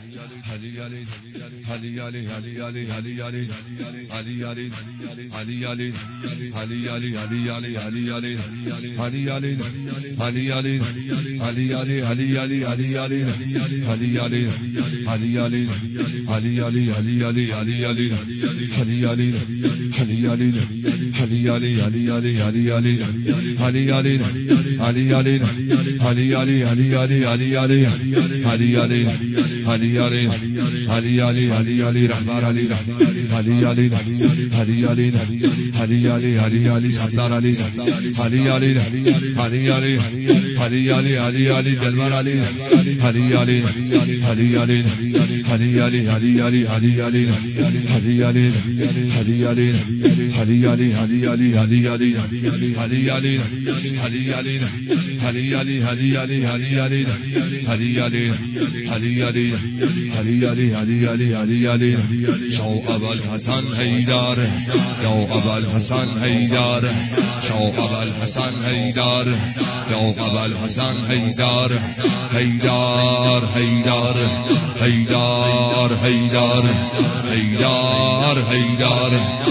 شو أبا الحسن هيدار يا أبا الحسن هيدار شو أبا الحسن هيدار يا أبا الحسن هيدار هيدار هيدار هيدار هيدار هيدار هيدار